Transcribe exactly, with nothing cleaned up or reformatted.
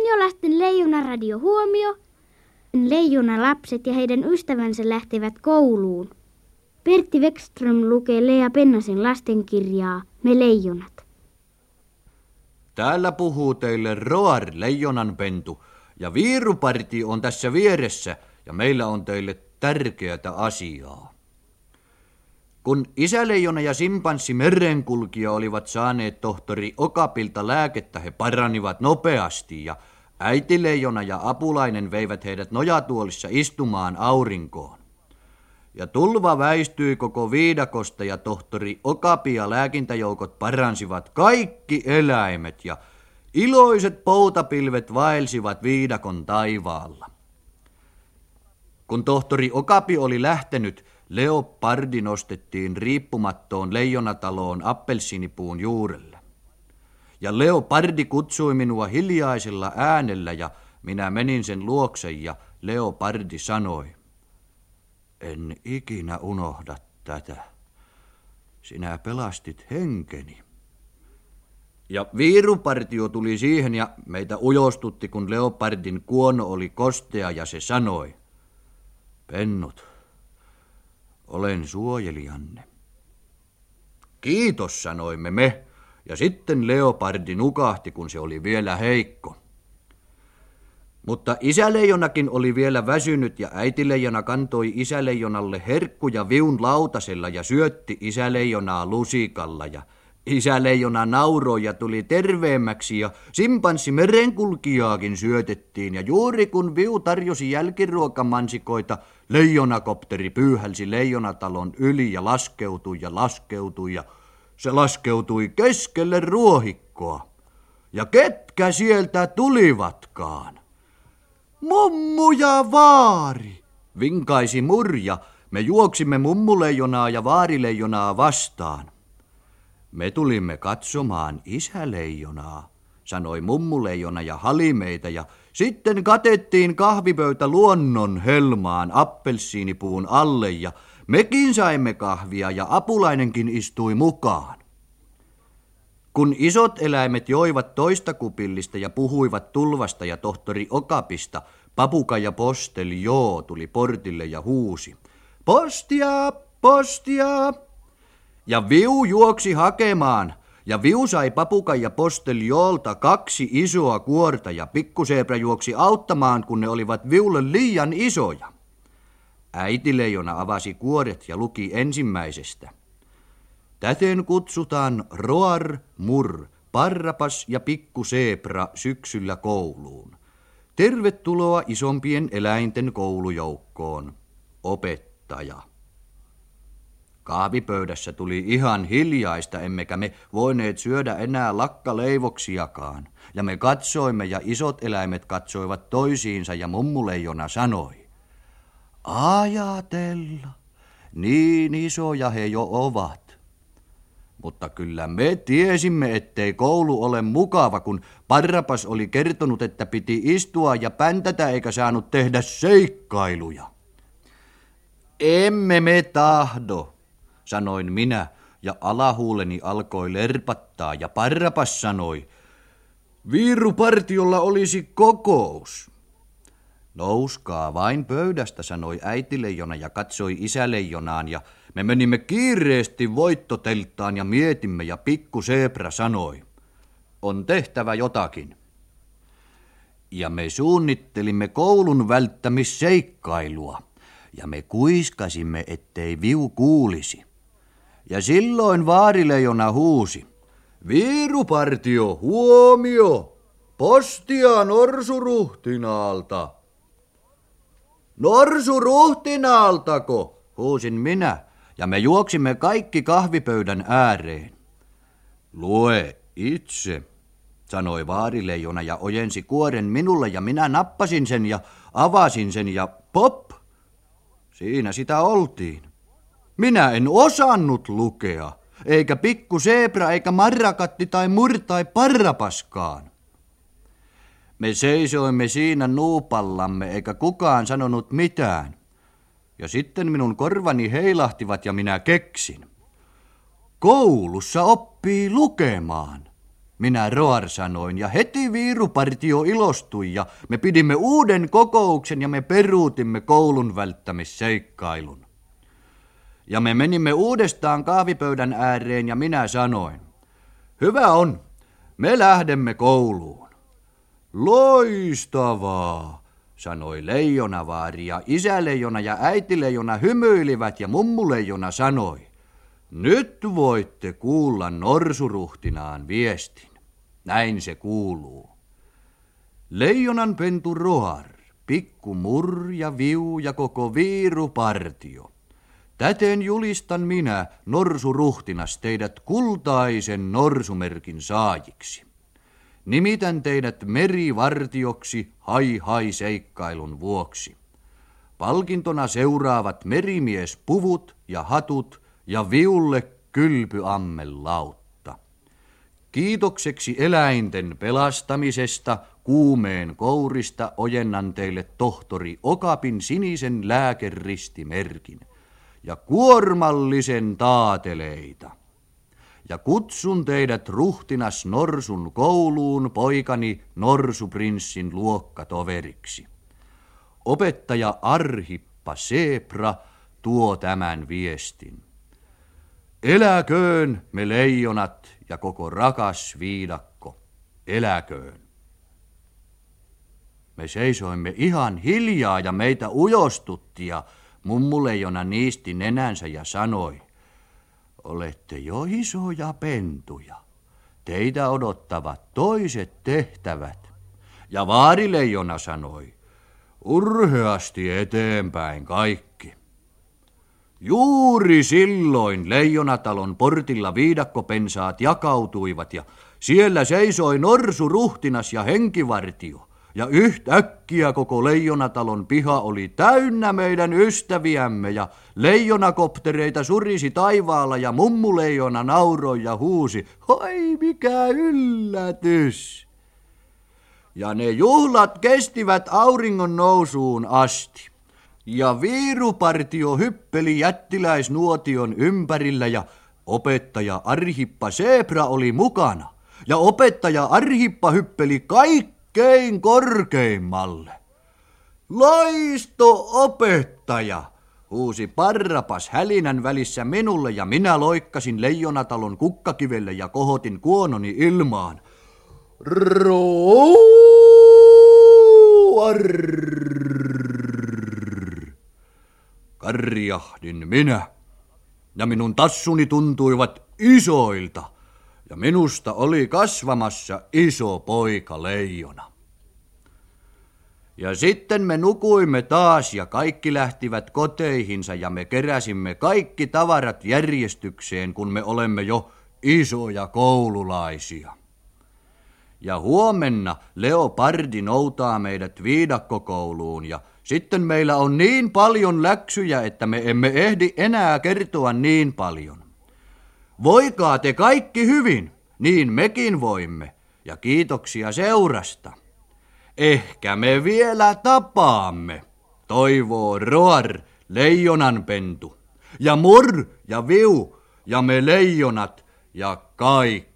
Hinjolasten Leijona-radio huomio. Leijona-lapset ja heidän ystävänsä lähtevät kouluun. Pertti Wexström lukee Lea Pennasen lastenkirjaa Me leijonat. Täällä puhuu teille Roar leijonanpentu ja Viiruparti on tässä vieressä ja meillä on teille tärkeätä asiaa. Kun isäleijona ja simpanssi merenkulkija olivat saaneet tohtori Okapilta lääkettä, he paranivat nopeasti ja äitileijona ja apulainen veivät heidät nojatuolissa istumaan aurinkoon. Ja tulva väistyi koko viidakosta ja tohtori Okapi ja lääkintäjoukot paransivat kaikki eläimet ja iloiset poutapilvet vaelsivat viidakon taivaalla. Kun tohtori Okapi oli lähtenyt, Leopardi nostettiin riippumattoon leijonataloon appelsiinipuun juurelle. Ja Leopardi kutsui minua hiljaisella äänellä ja minä menin sen luokse ja Leopardi sanoi: en ikinä unohda tätä. Sinä pelastit henkeni. Ja Viirupartio tuli siihen ja meitä ujostutti, kun Leopardin kuono oli kostea ja se sanoi: pennut, olen suojelijanne. Kiitos, sanoimme me, ja sitten Leopardi nukahti, kun se oli vielä heikko. Mutta isäleijonakin oli vielä väsynyt ja äitileijona kantoi isäleijonalle herkkuja viun lautasella ja syötti isäleijonaa lusikalla ja isäleijona nauroi ja tuli terveemmäksi ja simpanssi merenkulkijaakin syötettiin ja juuri kun viu tarjosi jälkiruokamansikoita, leijonakopteri pyyhälsi leijonatalon yli ja laskeutui ja laskeutui ja se laskeutui keskelle ruohikkoa. Ja ketkä sieltä tulivatkaan? Mummu ja vaari, vinkaisi Murja. Me juoksimme mummuleijonaa ja vaarileijonaa vastaan. Me tulimme katsomaan isäleijonaa, sanoi mummuleijona ja hali meitä, ja sitten katettiin kahvipöytä luonnon helmaan appelsiinipuun alle, ja mekin saimme kahvia, ja apulainenkin istui mukaan. Kun isot eläimet joivat toista kupillista ja puhuivat tulvasta ja tohtori Okapista, papuka ja posteli joo tuli portille ja huusi: postia, postia! Ja viu juoksi hakemaan, ja viu sai papukan ja posteljoolta kaksi isoa kuorta, ja pikkuseepra juoksi auttamaan, kun ne olivat viulle liian isoja. Äitileijona avasi kuoret ja luki ensimmäisestä: täten kutsutaan Roar, Mur, Parrapas ja pikkuseepra syksyllä kouluun. Tervetuloa isompien eläinten koulujoukkoon. Opettaja. Kahvipöydässä tuli ihan hiljaista, emmekä me voineet syödä enää lakkaleivoksiakaan. Ja me katsoimme ja isot eläimet katsoivat toisiinsa ja mummuleijona sanoi: ajatella, niin isoja he jo ovat. Mutta kyllä me tiesimme, ettei koulu ole mukava, kun Parrapas oli kertonut, että piti istua ja päntätä eikä saanut tehdä seikkailuja. Emme me tahdo, sanoin minä, ja alahuuleni alkoi lerpattaa, ja Parrapas sanoi: Viirupartiolla olisi kokous. Nouskaa vain pöydästä, sanoi äitileijona ja katsoi isäleijonaan, ja me menimme kiireesti voittotelttaan ja mietimme, ja pikkuseepra sanoi: on tehtävä jotakin. Ja me suunnittelimme koulun välttämisseikkailua, ja me kuiskasimme, ettei viu kuulisi. Ja silloin vaarileijona huusi: Viirupartio, huomio! Postia Norsuruhtinaalta. Norsuruhtinaaltako, huusin minä, ja me juoksimme kaikki kahvipöydän ääreen. Lue itse, sanoi vaarileijona ja ojensi kuoren minulle, ja minä nappasin sen ja avasin sen ja pop! Siinä sitä oltiin. Minä en osannut lukea, eikä pikku seepra, eikä marrakatti tai mur tai parrapaskaan. Me seisoimme siinä nuupallamme, eikä kukaan sanonut mitään. Ja sitten minun korvani heilahtivat ja minä keksin: koulussa oppii lukemaan. minä Roar sanoin, ja heti viirupartio ilostui, ja me pidimme uuden kokouksen, ja me peruutimme koulun välttämisseikkailun. Ja me menimme uudestaan kahvipöydän ääreen, ja minä sanoin, hyvä on, me lähdemme kouluun. Loistavaa, sanoi leijonavaari, ja isäleijona ja äitileijona hymyilivät, ja mummuleijona sanoi, nyt voitte kuulla norsuruhtinaan viestin. Näin se kuuluu. Leijonan pentu Roar, pikku Mur ja Viu ja koko viirupartio. Täten julistan minä, norsuruhtinas, teidät kultaisen norsumerkin saajiksi. Nimitän teidät merivartioksi hai hai seikkailun vuoksi. Palkintona seuraavat merimiespuvut ja hatut ja Viulle kylpyammelautta. Kiitokseksi eläinten pelastamisesta kuumeen kourista ojennan teille tohtori Okapin sinisen lääkeristimerkin ja kuormallisen taateleita. Ja kutsun teidät ruhtinas Norsun kouluun poikani Norsuprinssin luokkatoveriksi. Opettaja Arhippa Seepra tuo tämän viestin. Eläköön me leijonat ja koko rakas viidakko, eläköön. Me seisoimme ihan hiljaa ja meitä ujostutti ja mummuleijona niisti nenänsä ja sanoi, olette jo isoja pentuja, teitä odottavat toiset tehtävät. Ja vaarileijona sanoi, urheasti eteenpäin kaikki. Juuri silloin leijonatalon portilla viidakkopensaat jakautuivat ja siellä seisoi norsuruhtinas ja henkivartio. Ja yhtäkkiä koko leijonatalon piha oli täynnä meidän ystäviämme ja leijonakoptereita surisi taivaalla ja mummuleijona nauroi ja huusi, hoi mikä yllätys! Ja ne juhlat kestivät auringon nousuun asti. Ja viirupartio hyppeli jättiläisnuotion ympärillä ja opettaja Arhippa Seepra oli mukana. Ja opettaja Arhippa hyppeli kaikkein korkeimmalle. Loisto opettaja, huusi Parrapas hälinän välissä minulle ja minä loikkasin leijonatalon kukkakivelle ja kohotin kuononi ilmaan. Roar! Karjahdin minä, ja minun tassuni tuntuivat isoilta, ja minusta oli kasvamassa iso poika leijona. Ja sitten me nukuimme taas, ja kaikki lähtivät koteihinsa, ja me keräsimme kaikki tavarat järjestykseen, kun me olemme jo isoja koululaisia. Ja huomenna Leopardi noutaa meidät viidakkokouluun, ja sitten meillä on niin paljon läksyjä, että me emme ehdi enää kertoa niin paljon. Voikaa te kaikki hyvin, niin mekin voimme, ja kiitoksia seurasta. Ehkä me vielä tapaamme, toivoo Roar, leijonanpentu, ja Mur ja Viu, ja me leijonat, ja kaikki.